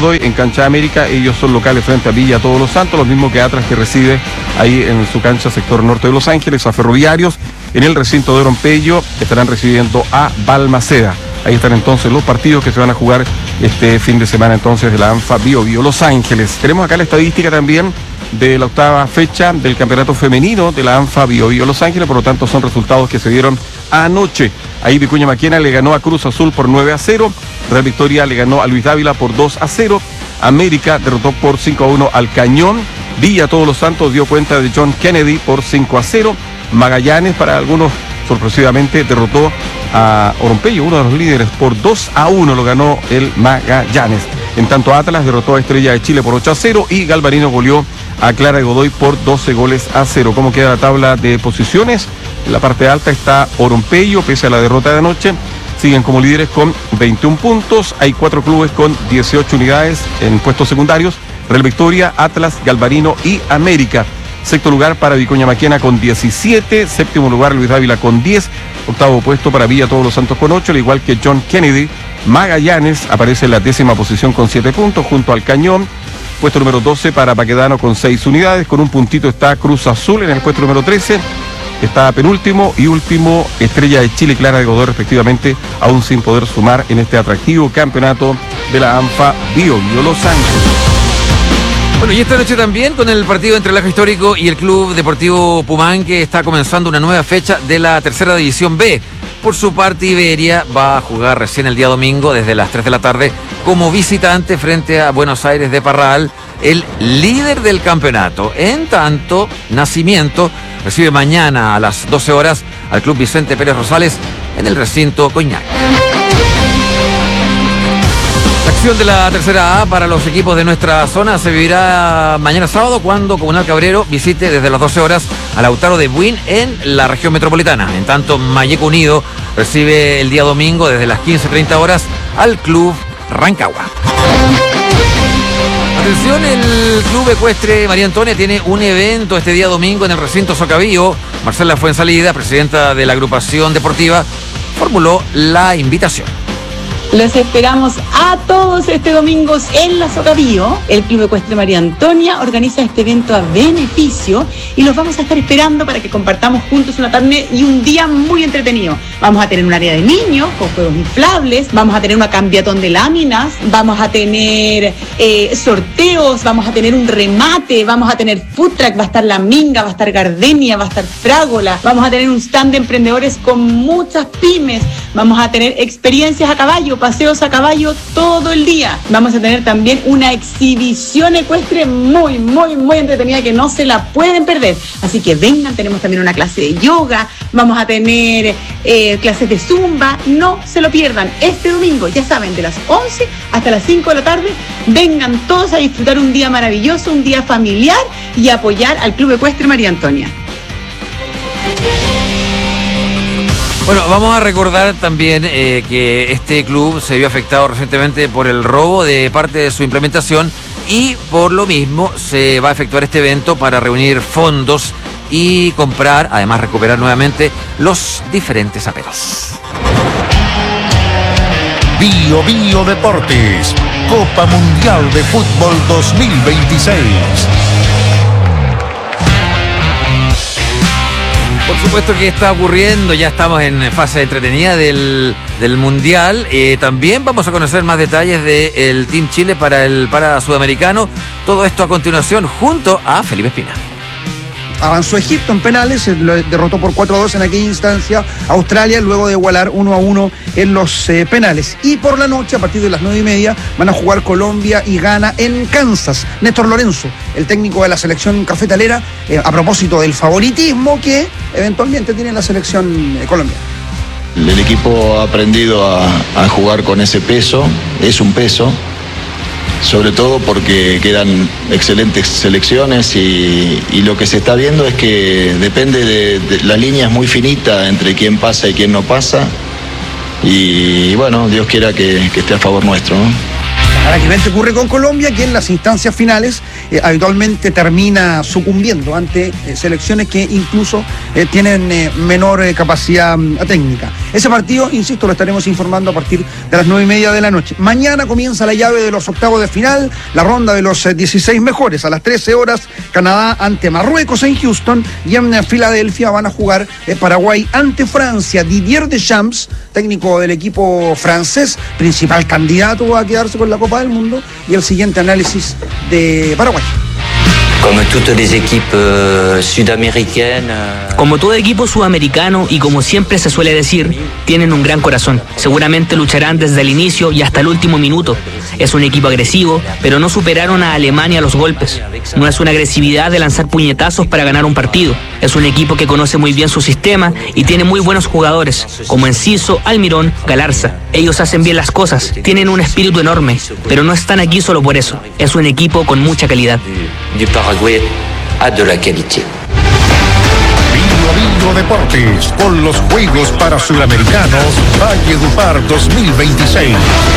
Godoy en cancha de América. Ellos son locales frente a Villa Todos los Santos, lo mismo que Atlas, que recibe ahí en su cancha sector norte de Los Ángeles, a Ferroviarios. En el recinto de Oronpello estarán recibiendo a Balmaceda. Ahí están entonces los partidos que se van a jugar este fin de semana entonces de la ANFA Bio Bio Los Ángeles. Tenemos acá la estadística también de la octava fecha del campeonato femenino de la ANFA Bio Bio Los Ángeles, por lo tanto son resultados que se dieron anoche. Ahí Vicuña Maquena le ganó a Cruz Azul por 9-0, Real Victoria le ganó a Luis Dávila por 2-0, América derrotó por 5-1 al Cañón, Villa Todos los Santos dio cuenta de John Kennedy por 5-0, Magallanes, para algunos sorpresivamente, derrotó a Oronpello, uno de los líderes, por 2-1 lo ganó el Magallanes. En tanto Atlas derrotó a Estrella de Chile por 8-0 y Galvarino goleó a Clara de Godoy por 12-0. ¿Cómo queda la tabla de posiciones? En la parte alta está Oronpello, pese a la derrota de anoche. Siguen como líderes con 21 puntos. Hay 4 clubes con 18 unidades en puestos secundarios: Real Victoria, Atlas, Galvarino y América. Sexto lugar para Vicuña Maquena con 17. Séptimo lugar Luis Dávila con 10. Octavo puesto para Villa Todos los Santos con 8, al igual que John Kennedy. Magallanes aparece en la 10ª posición con 7 puntos junto al Cañón. Puesto número 12 para Baquedano con 6 unidades. Con un puntito está Cruz Azul en el puesto número 13. Está penúltimo y último Estrella de Chile y Clara de Godoy, respectivamente, aún sin poder sumar en este atractivo campeonato de la ANFA Bio Bio Los Ángeles. Bueno, y esta noche también con el partido entre el Lajo Histórico y el Club Deportivo Pumán, que está comenzando una nueva fecha de la tercera división B. Por su parte, Iberia va a jugar recién el día domingo desde las 3 de la tarde como visitante frente a Buenos Aires de Parral, el líder del campeonato. En tanto, Nacimiento recibe mañana a las 12 horas al Club Vicente Pérez Rosales en el recinto Coñac. La acción de la tercera A para los equipos de nuestra zona se vivirá mañana sábado, cuando Comunal Cabrero visite desde las 12 horas a Lautaro de Buin en la región metropolitana. En tanto, Mayeco Unido recibe el día domingo desde las 15:30 horas al Club Rancagua. Atención, el Club Ecuestre María Antonia tiene un evento este día domingo en el recinto Socavío. Marcela Fuensalida, presidenta de la agrupación deportiva, formuló la invitación. Los esperamos a todos este domingo en la Socavío. El Club Ecuestre María Antonia organiza este evento a beneficio y los vamos a estar esperando para que compartamos juntos una tarde y un día muy entretenido. Vamos a tener un área de niños con juegos inflables, vamos a tener una cambiatón de láminas, vamos a tener sorteos, vamos a tener un remate, vamos a tener food truck, va a estar La Minga, va a estar Gardenia, va a estar Frágola, vamos a tener un stand de emprendedores con muchas pymes, vamos a tener experiencias a caballo, paseos a caballo todo el día. Vamos a tener también una exhibición ecuestre muy entretenida que no se la pueden perder. Así que vengan, tenemos también una clase de yoga, vamos a tener clases de zumba, no se lo pierdan. Este domingo, ya saben, de las 11 hasta las 5 de la tarde, vengan todos a disfrutar un día maravilloso, un día familiar y apoyar al Club Ecuestre María Antonia. Bueno, vamos a recordar también que este club se vio afectado recientemente por el robo de parte de su implementación y por lo mismo se va a efectuar este evento para reunir fondos y comprar, además recuperar nuevamente los diferentes aperos. Bio Bio Deportes, Copa Mundial de Fútbol 2026. Por supuesto que está ocurriendo, ya estamos en fase entretenida del Mundial. También vamos a conocer más detalles del Team Chile para el Sudamericano. Todo esto a continuación junto a Felipe Espina. Avanzó Egipto en penales, se lo derrotó por 4-2 en aquella instancia Australia, luego de igualar 1-1 en los penales. Y por la noche, a partir de las 9:30, van a jugar Colombia y Ghana en Kansas. Néstor Lorenzo, el técnico de la selección cafetalera, a propósito del favoritismo que eventualmente tiene la selección colombiana. El equipo ha aprendido a jugar con ese peso, es un peso, sobre todo porque quedan excelentes selecciones y lo que se está viendo es que depende de la línea es muy finita entre quién pasa y quién no pasa y bueno, Dios quiera que esté a favor nuestro, ¿no? Ahora que ver qué ocurre con Colombia, que en las instancias finales habitualmente termina sucumbiendo ante selecciones que incluso tienen menor capacidad técnica. Ese partido, insisto, lo estaremos informando a partir de las 9:30 de la noche. Mañana comienza la llave de los octavos de final, la ronda de los 16 mejores. A las 13 horas, Canadá ante Marruecos en Houston, y en Filadelfia van a jugar Paraguay ante Francia. Didier Deschamps, técnico del equipo francés, principal candidato a quedarse con la Copa del Mundo, y el siguiente análisis de Paraguay. Como todo equipo sudamericano y como siempre se suele decir, tienen un gran corazón. Seguramente lucharán desde el inicio y hasta el último minuto. Es un equipo agresivo, pero no superaron a Alemania a los golpes. No es una agresividad de lanzar puñetazos para ganar un partido. Es un equipo que conoce muy bien su sistema y tiene muy buenos jugadores, como Enciso, Almirón, Galarza. Ellos hacen bien las cosas, tienen un espíritu enorme, pero no están aquí solo por eso. Es un equipo con mucha calidad. Paraguay a de la calidad. Vivo Deportes con los Juegos para Suramericanos Valledupar 2026.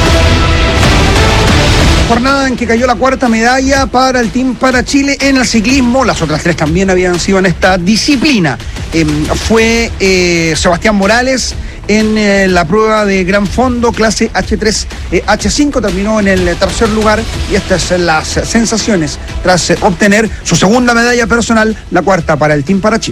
Jornada en que cayó la cuarta medalla para el Team para Chile en el ciclismo. Las otras tres también habían sido en esta disciplina. Fue Sebastián Morales en la prueba de gran fondo, clase H3, H5, terminó en el tercer lugar, y estas son las sensaciones tras obtener su segunda medalla personal, la cuarta para el Team para Chile.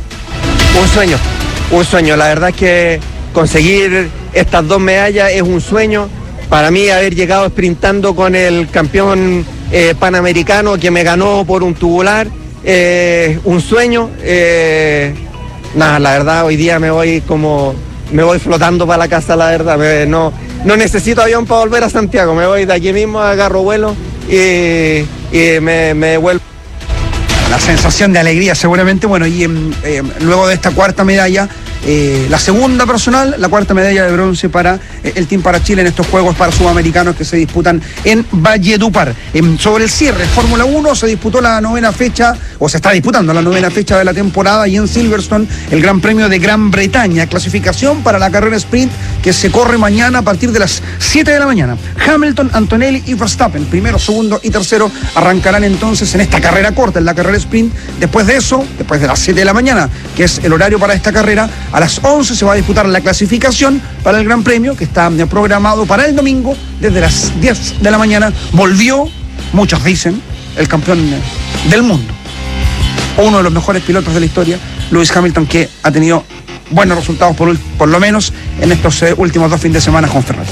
Un sueño, la verdad es que conseguir estas dos medallas es un sueño. Para mí haber llegado sprintando con el campeón panamericano que me ganó por un tubular, un sueño. La verdad hoy día me voy flotando para la casa, la verdad. No necesito avión para volver a Santiago, me voy de aquí mismo, agarro vuelo y me vuelvo. La sensación de alegría seguramente, bueno, y luego de esta cuarta medalla, la segunda personal, la cuarta medalla de bronce para el Team para Chile en estos Juegos para Sudamericanos que se disputan en Valledupar. Sobre el cierre, Fórmula 1 se disputó la novena fecha, o se está disputando la novena fecha de la temporada, y en Silverstone el Gran Premio de Gran Bretaña, clasificación para la carrera sprint que se corre mañana a partir de las 7 de la mañana. Hamilton, Antonelli y Verstappen, primero, segundo y tercero, arrancarán entonces en esta carrera corta, en la carrera sprint. Después de eso, después de las 7 de la mañana, que es el horario para esta carrera, a las 11 se va a disputar la clasificación para el Gran Premio, que está programado para el domingo desde las 10 de la mañana. Volvió, muchos dicen, el campeón del mundo, uno de los mejores pilotos de la historia, Lewis Hamilton, que ha tenido buenos resultados por lo menos en estos últimos 2 fines de semana con Ferrari.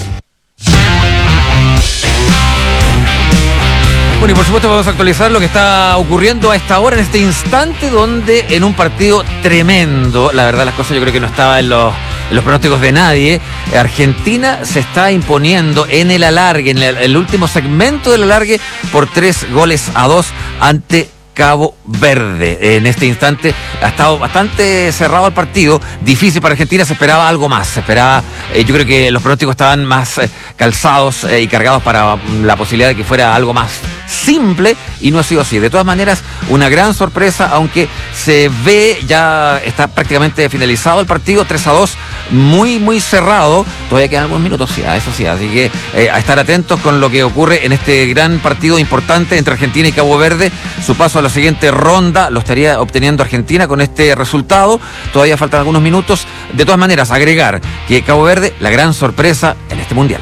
Bueno, y por supuesto vamos a actualizar lo que está ocurriendo a esta hora, en este instante, donde en un partido tremendo, la verdad las cosas yo creo que no estaba en los pronósticos de nadie, Argentina se está imponiendo en el alargue, en el último segmento del alargue, por 3-2 ante Cabo Verde. En este instante ha estado bastante cerrado el partido, difícil para Argentina, se esperaba algo más, yo creo que los pronósticos estaban más calzados y cargados para la posibilidad de que fuera algo más simple, y no ha sido así. De todas maneras, una gran sorpresa, aunque se ve, ya está prácticamente finalizado el partido, 3-2, muy muy cerrado, todavía quedan algunos minutos, eso sí, así que a estar atentos con lo que ocurre en este gran partido importante entre Argentina y Cabo Verde. Su paso a la siguiente ronda lo estaría obteniendo Argentina con este resultado, todavía faltan algunos minutos. De todas maneras, agregar que Cabo Verde, la gran sorpresa en este mundial.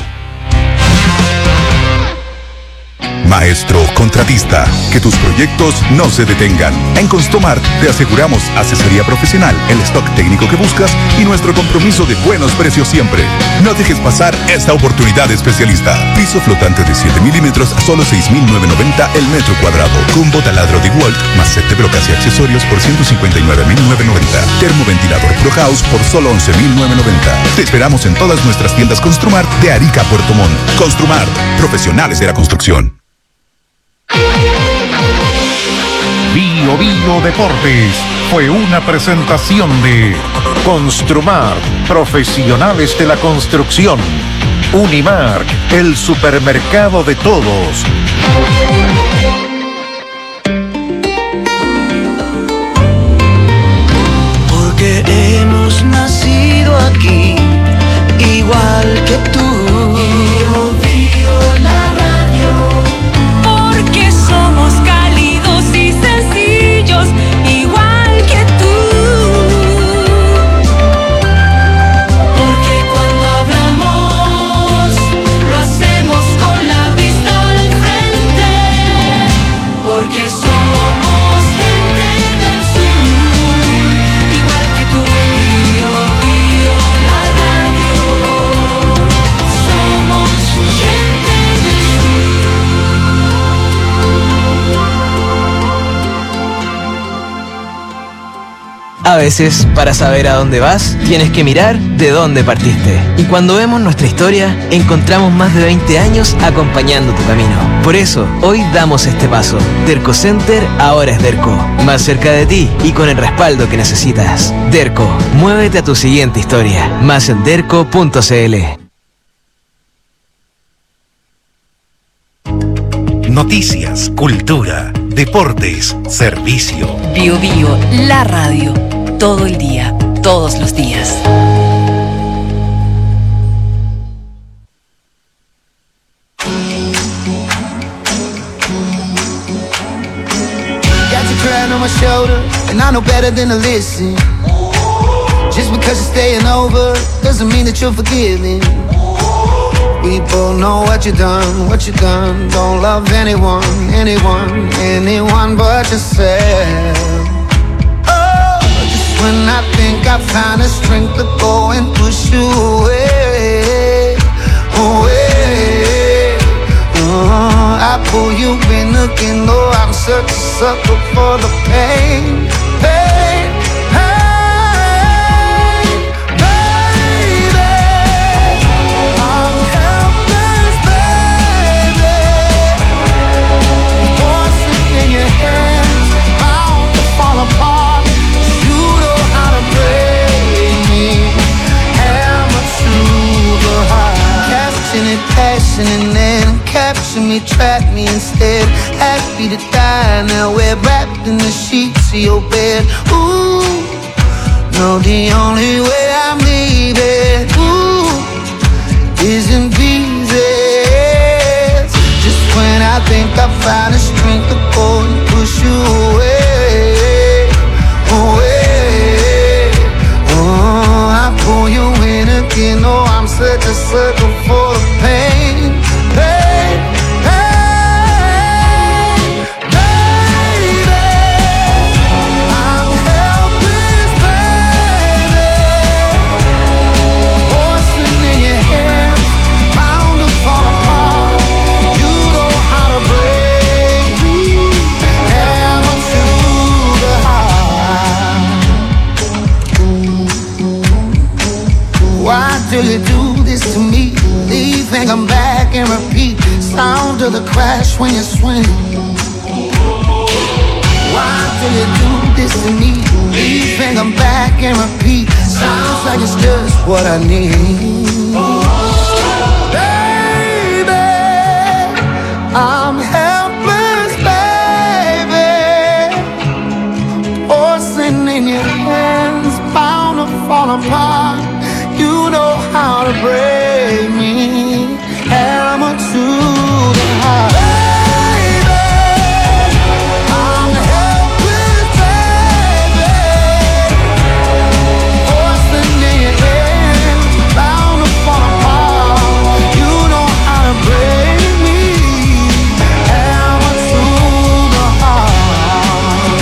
Maestro contratista, que tus proyectos no se detengan. En Construmart te aseguramos asesoría profesional, el stock técnico que buscas y nuestro compromiso de buenos precios siempre. No dejes pasar esta oportunidad especialista. Piso flotante de 7 milímetros a solo 6.990 el metro cuadrado. Combo taladro de Walt más set de brocas y accesorios por 159.990. Termoventilador Pro House por solo 11.990. Te esperamos en todas nuestras tiendas Construmart de Arica a Puerto Montt. Construmart, profesionales de la construcción. Bio Deportes fue una presentación de Construmart, profesionales de la construcción. Unimark, el supermercado de todos. Porque hemos nacido aquí, igual que tú. Bio, la radio. veces, para saber a dónde vas, tienes que mirar de dónde partiste. Y cuando vemos nuestra historia, encontramos más de 20 años acompañando tu camino. Por eso, hoy damos este paso. Derco Center ahora es Derco. Más cerca de ti y con el respaldo que necesitas. Derco, muévete a tu siguiente historia. Más en derco.cl. Noticias, cultura, deportes, servicio. Bio Bio, la radio. Todo el día, todos los días. Got your crown on my shoulder, and I know better than to listen. Just because you're staying over doesn't mean that you're forgiving. We both know what you done. Don't love anyone but yourself. Oh, just when I think I find the strength to go and push you away. I pull you in again, though I'm such a sucker for the pain. And then capture me, trap me instead. Happy to die now, we're wrapped in the sheets of your bed. Ooh, no, the only way I'm leaving, ooh, isn't easy. Just when I think I find the strength to go and push you away, I pull you in again. Oh, I'm such a sucker for the pain. You do this to me, leave and come back and repeat. Sound of the crash when you swing. Why do you do this to me, leave and come back and repeat. Sounds like it's just what I need. Baby, I'm helpless, baby. Orphan in your hands, bound to fall apart. You know how to break me, hammer to the heart. Baby, I'm helpless, baby. Orphan in your hands, bound to fall apart. You know how to break me, hammer to the heart.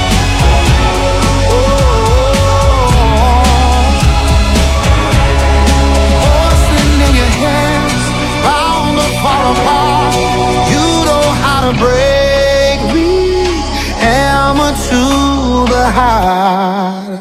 Break me, hammer to the heart.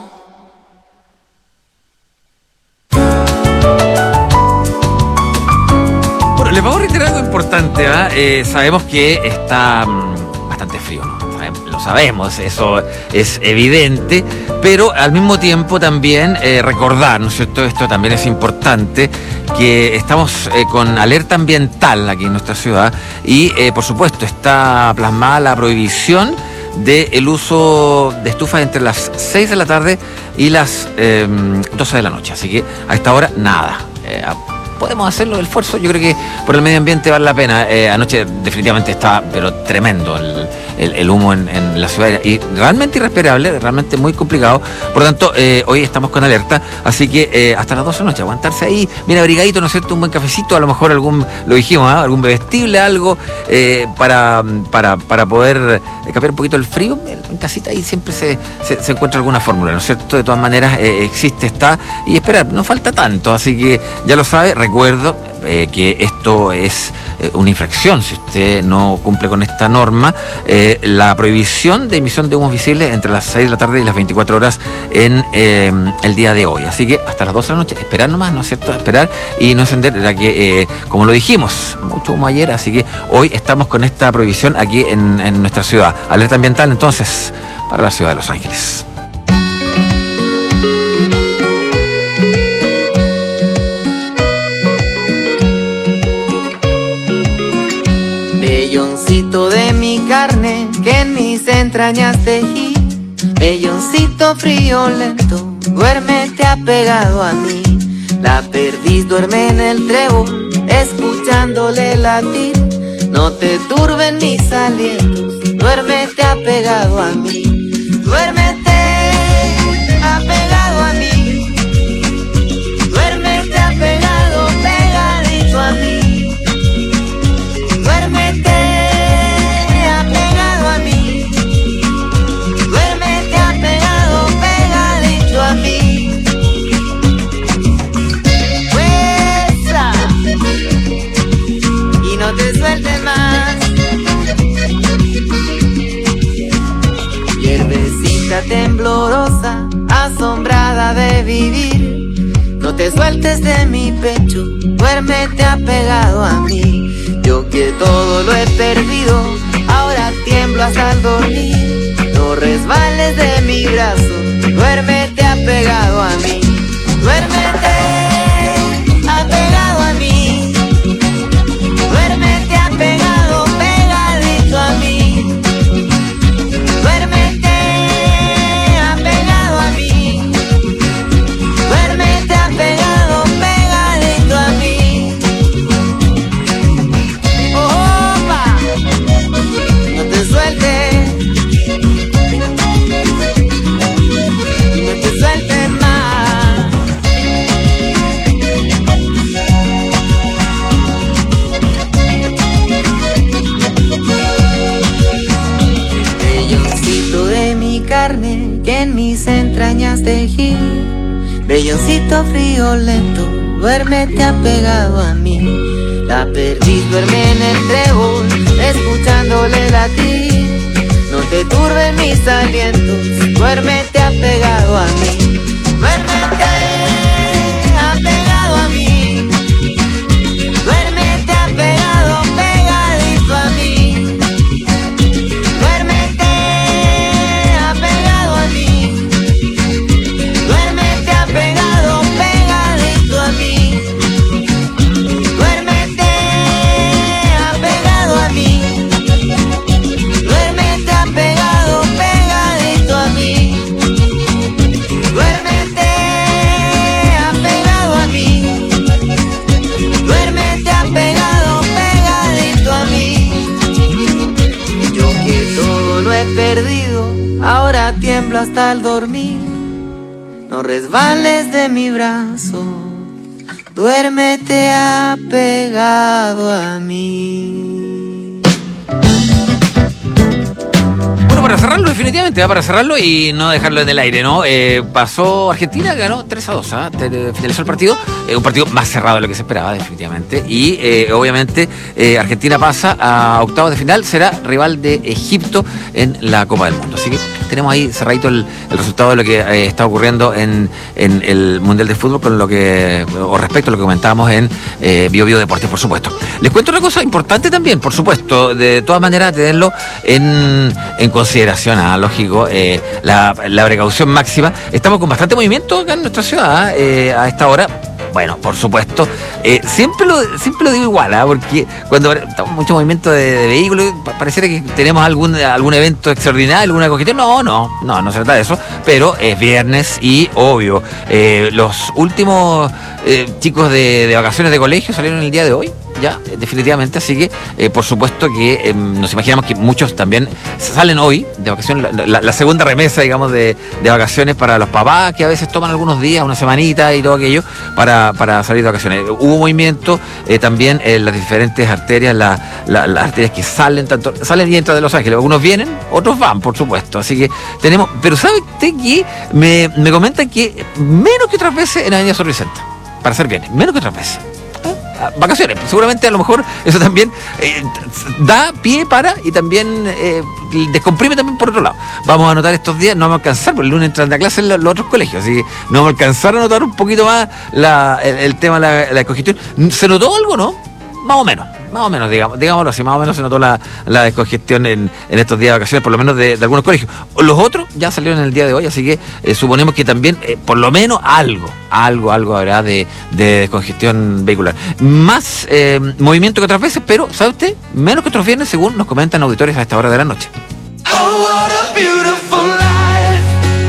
Bueno, les vamos a reiterar algo importante, ¿eh? Sabemos que está bastante frío, ¿no? Lo sabemos, eso es evidente, pero al mismo tiempo también recordar, ¿no es cierto? Esto también es importante, que estamos con alerta ambiental aquí en nuestra ciudad y por supuesto está plasmada la prohibición del uso de estufas entre las 6 de la tarde y las 12 de la noche, así que a esta hora nada. Podemos hacerlo, el esfuerzo, yo creo que por el medio ambiente vale la pena. Anoche definitivamente estaba, pero tremendo el humo en la ciudad y realmente irrespirable, realmente muy complicado. Por lo tanto, hoy estamos con alerta, así que hasta las 12 de la noche, aguantarse ahí, bien abrigadito, ¿no es cierto? Un buen cafecito, a lo mejor lo dijimos, algún bebestible, algo para poder cambiar un poquito el frío. En casita ahí siempre se encuentra alguna fórmula, ¿no es cierto? De todas maneras existe, está, y espera, no falta tanto, así que ya lo sabe. recuerdo que esto es una infracción si usted no cumple con esta norma, la prohibición de emisión de humos visibles entre las 6 de la tarde y las 24 horas en el día de hoy. Así que hasta las 12 de la noche, esperar nomás, ¿no es cierto? Esperar y no encender, ya que, como lo dijimos, mucho humo ayer, así que hoy estamos con esta prohibición aquí en nuestra ciudad. Alerta ambiental, entonces, para la ciudad de Los Ángeles. Velloncito de mi carne que en mis entrañas tejí, velloncito frío lento, duérmete apegado a mí. La perdiz duerme en el trébol, escuchándole latir. No te turben mis alientos, duérmete apegado a mí. Duérmete apegado a mí. Duérmete apegado, pegadito a mí. Duérmete apegado a mí. Duérmete apegado, pegadito a mí. Fuerza y no te sueltes más. Hierbecita temblorosa, asombrada de vivir, no te sueltes de mi pecho, duérmete apegado a mí. Yo que todo lo he perdido, ahora tiemblo hasta el dormir. No resbales de mi brazo, duérmete apegado a mí. Duérmete apegado a mí. Duérmete apegado, pegadito a mí. Duérmete apegado a mí. Duérmete apegado, pegadito a mí. Opa, no te sueltes, no te sueltes más. Velloncito de mi carne que en mis entrañas tejí, velloncito frío lento, duérmete apegado a mí. La perdiz duerme en el trébol, escuchándole latir. No te turben mis alientos, duérmete apegado a mí. Duérmete apegado a mí. Duérmete apegado, pegadito a mí. Duérmete apegado a mí. Duérmete apegado, pegadito a mí. Duérmete apegado a mí. Duérmete apegado, pegadito a mí. Duérmete apegado a mí. Duérmete apegado, pegadito a mí. Yo que todo lo he perdido, ahora tiemblo hasta el dormir. No resbales de mi brazo, duérmete apegado a mí. Bueno, para cerrarlo definitivamente, para cerrarlo y no dejarlo en el aire, ¿no? Pasó Argentina, ganó 3-2, finalizó el partido, un partido más cerrado de lo que se esperaba definitivamente, y obviamente Argentina pasa a octavos de final, será rival de Egipto en la Copa del Mundo, así que tenemos ahí cerradito el resultado de lo que está ocurriendo en el Mundial de Fútbol con lo que, o respecto a lo que comentábamos en Bio Deportes, por supuesto. Les cuento una cosa importante también, por supuesto, de todas maneras tenerlo en consideración, lógico, la precaución máxima. Estamos con bastante movimiento acá en nuestra ciudad a esta hora. Bueno, por supuesto, siempre lo digo igual, porque cuando estamos mucho movimiento de vehículos, pareciera que tenemos algún evento extraordinario, alguna coqueteo. No se trata de eso, pero es viernes y obvio, los últimos chicos de vacaciones de colegio salieron el día de hoy, ya, definitivamente, así que por supuesto que nos imaginamos que muchos también salen hoy de vacaciones, la segunda remesa, digamos, de vacaciones para los papás, que a veces toman algunos días, una semanita y todo aquello, para salir de vacaciones. Hubo movimiento también en las diferentes arterias, las arterias que salen y entran de Los Ángeles. Algunos vienen, otros van, por supuesto. Así que tenemos, pero ¿sabe usted que me comentan que menos que otras veces en Avenida Sol Vicente, para ser bien, menos que otras veces? vacaciones. Seguramente a lo mejor eso también da pie para y también descomprime también por otro lado. Vamos a anotar estos días, no vamos a alcanzar, porque el lunes entran a clase en los otros colegios, así que no vamos a alcanzar a notar un poquito más el tema de la descongestión. ¿Se notó algo, no? Más o menos, digámoslo así, más o menos se notó la descongestión en estos días de vacaciones, por lo menos de algunos colegios. Los otros ya salieron en el día de hoy, así que suponemos que también, por lo menos algo habrá de descongestión vehicular. Más movimiento que otras veces, pero, ¿sabe usted? Menos que otros viernes, según nos comentan auditores a esta hora de la noche. Oh, what a beautiful life.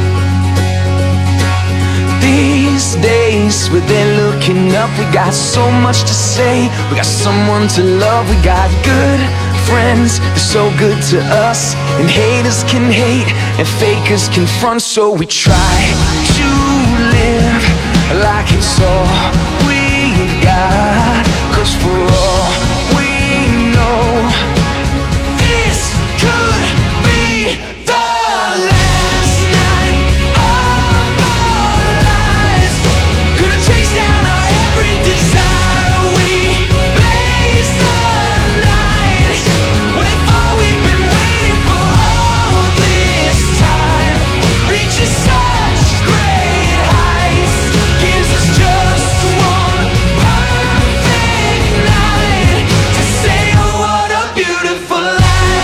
These days we're there looking up. We got so much to say. We got someone to love. We got good friends. They're so good to us. And haters can hate and fakers can front. So we try to live like it's all we got. 'Cause for all we know, this could be the last night of our lives. Gonna chase down our every desire. We blaze the night with all we've been waiting for all this time. Reaches such great heights, gives us just one perfect night to say, oh, what a beautiful life.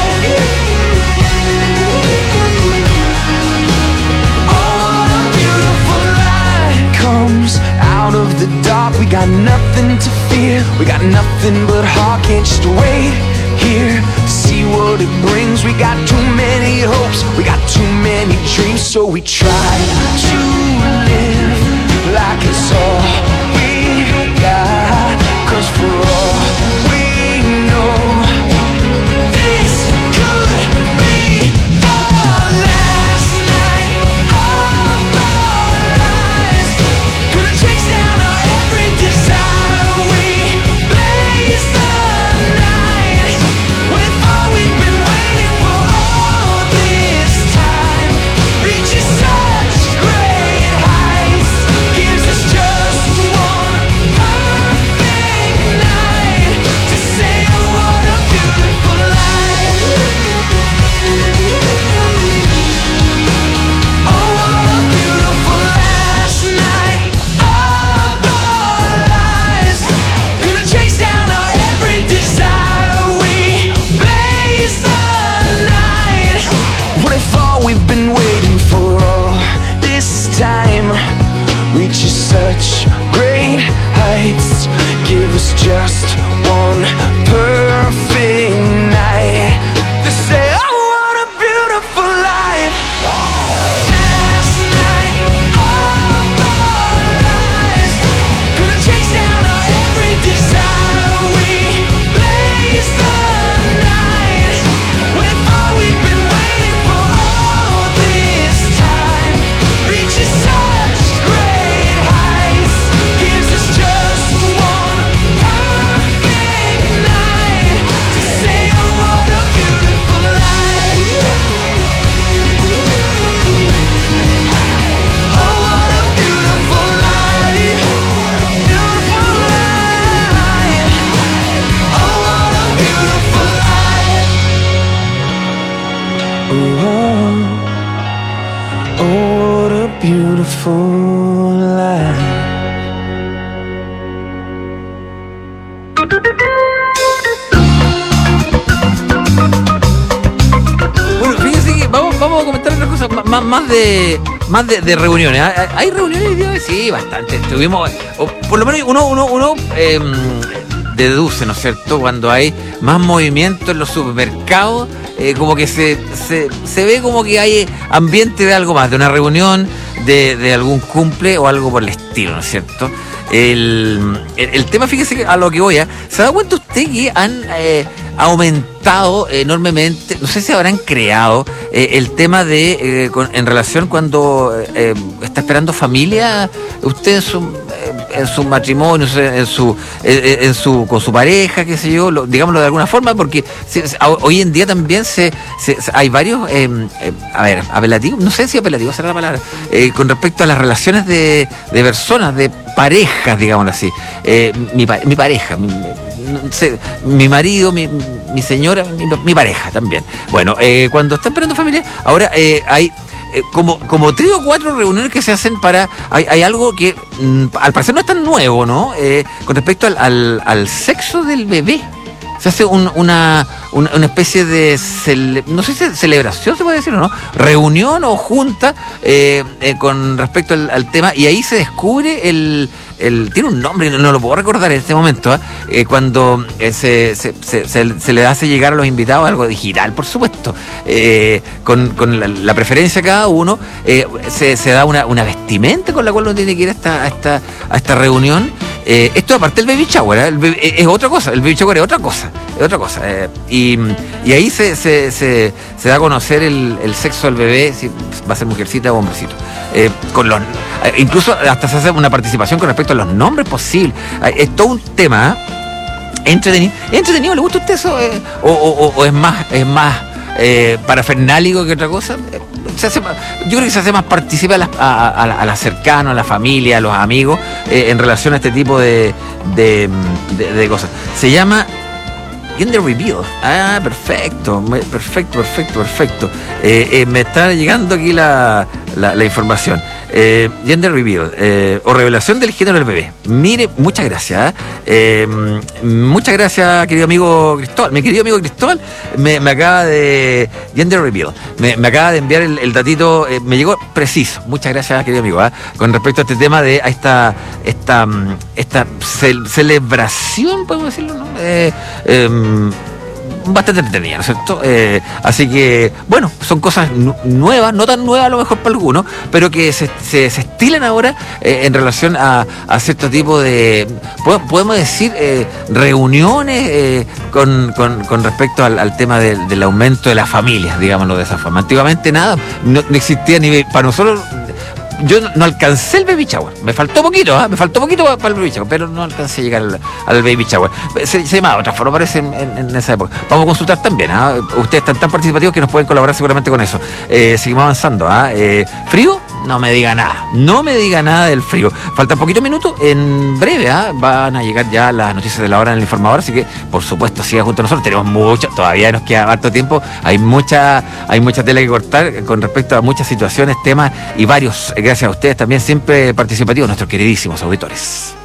Comes out of the dark. We got nothing to fear. We got nothing but heart. Can't just wait here to see what it brings. We got too many hopes. We got too many dreams. So we try to live like it's all we got. 'Cause for all we know, this could be the last night of our lives. Gonna chase down our every desire. We blaze the night with all we've been waiting for all this time. Reaches such great heights, gives us just one perfect night to say, oh, what a beautiful life. Oh, what a beautiful last night of our lives. Gonna chase down our every desire. We blaze the night. What if all we've been waiting for all this time reaches such great heights? Give us just one perfect night to say, oh, what a beautiful life. Last night of our lives. Gonna chase down our every desire. We blaze the night with all we've been waiting for all this time. Reaches such great heights, gives us just one perfect night to say, oh, what a beautiful life. Oh, what a beautiful life. Beautiful life. Oh, what a beautiful life. Oh, what a beautiful life. Bueno, fíjense que vamos a comentar otra cosa más de reuniones. ¿Hay reuniones hoy día? Sí, bastante. Tuvimos, o por lo menos uno deduce, ¿no es cierto? Cuando hay más movimiento en los supermercados, como que se ve como que hay ambiente de algo más, de una reunión, de algún cumple o algo por el estilo, ¿no es cierto? El tema, fíjese que a lo que voy, ¿se da cuenta usted que han aumentado enormemente, no sé si habrán creado el tema de en relación cuando está esperando familia? Ustedes matrimonio, con su pareja, qué sé yo, digámoslo de alguna forma, porque hoy en día también hay varios, apelativos, no sé si apelativos será la palabra, con respecto a las relaciones de personas, de parejas, digámoslo así. Mi pareja, mi marido, mi señora, mi pareja también. Bueno, cuando están esperando familia, ahora hay como 3 o 4 reuniones que se hacen hay algo que al parecer no es tan nuevo, ¿no? Con respecto al sexo del bebé. Se hace una especie de, no sé si celebración se puede decir o no, reunión o junta con respecto al tema, y ahí se descubre tiene un nombre, no lo puedo recordar en este momento, cuando se le hace llegar a los invitados algo digital, por supuesto, con la preferencia de cada uno, se da una vestimenta con la cual uno tiene que ir a esta reunión. Esto aparte del baby shower, es otra cosa, el baby shower es otra cosa. Y ahí se da a conocer el sexo del bebé, si va a ser mujercita o hombrecito. Incluso hasta se hace una participación con respecto a los nombres posibles. Es todo un tema entretenido. ¿Le gusta a usted eso? ¿O es más parafernálico que otra cosa? Yo creo que se hace más participa a la cercana, a la familia, a los amigos, en relación a este tipo de cosas. Se llama Gender Reveal. Perfecto. Me está llegando aquí la información. Gender Reveal, o revelación del género del bebé. Mire, muchas gracias. Muchas gracias, querido amigo Cristóbal. Mi querido amigo Cristóbal me acaba de Gender Reveal. Me acaba de enviar el datito, me llegó preciso. Muchas gracias, querido amigo, con respecto a este tema de esta celebración, podemos decirlo, ¿no? Bastante entretenida, ¿no es cierto? Así que, bueno, son cosas nuevas, no tan nuevas a lo mejor para algunos, pero que se estilan ahora en relación a cierto tipo de, podemos decir, reuniones con respecto al tema del aumento de las familias, digámoslo de esa forma. Antiguamente no existía ni para nosotros. Yo no alcancé el baby shower, me faltó poquito para el baby shower, pero no alcancé a llegar al baby shower. Se llamaba de otra forma, parece, en esa época. Vamos a consultar también, ustedes están tan participativos que nos pueden colaborar seguramente con eso. Seguimos avanzando. ¿Frío? No me diga nada del frío. Faltan poquitos minutos, en breve van a llegar ya las noticias de la hora en el informador, así que por supuesto siga junto a nosotros. Tenemos mucho, todavía nos queda harto tiempo, hay mucha tela que cortar con respecto a muchas situaciones, temas y varios, gracias a ustedes también, siempre participativos, nuestros queridísimos auditores.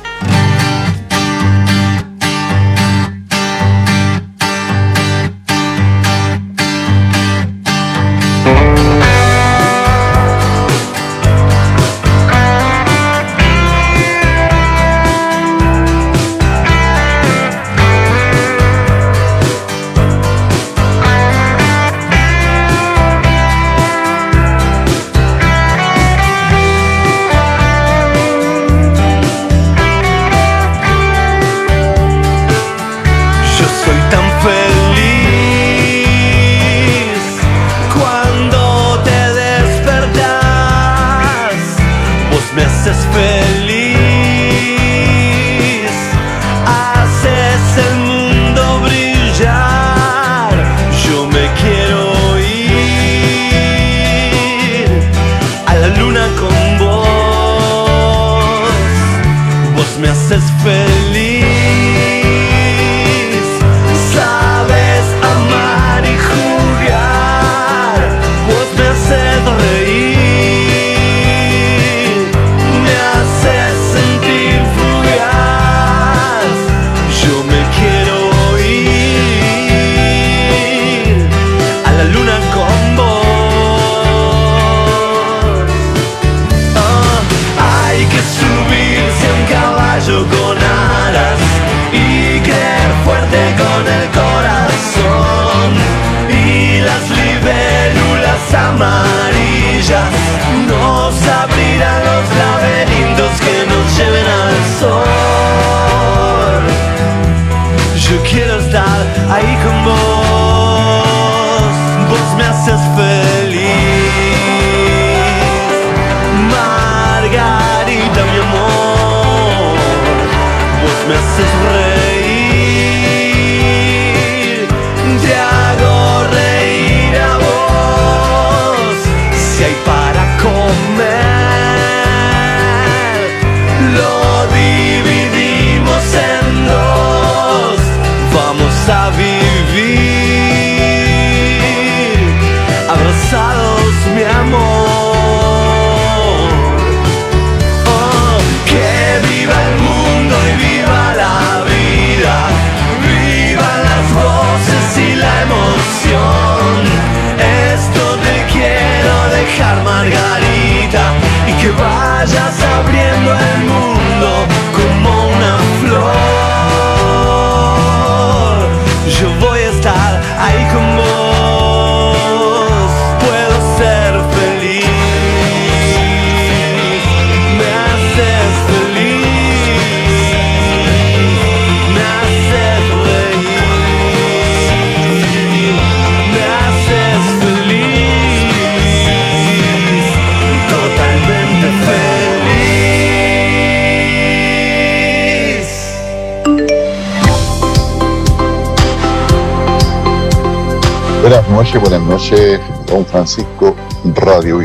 Buenas noches, don Francisco, Radio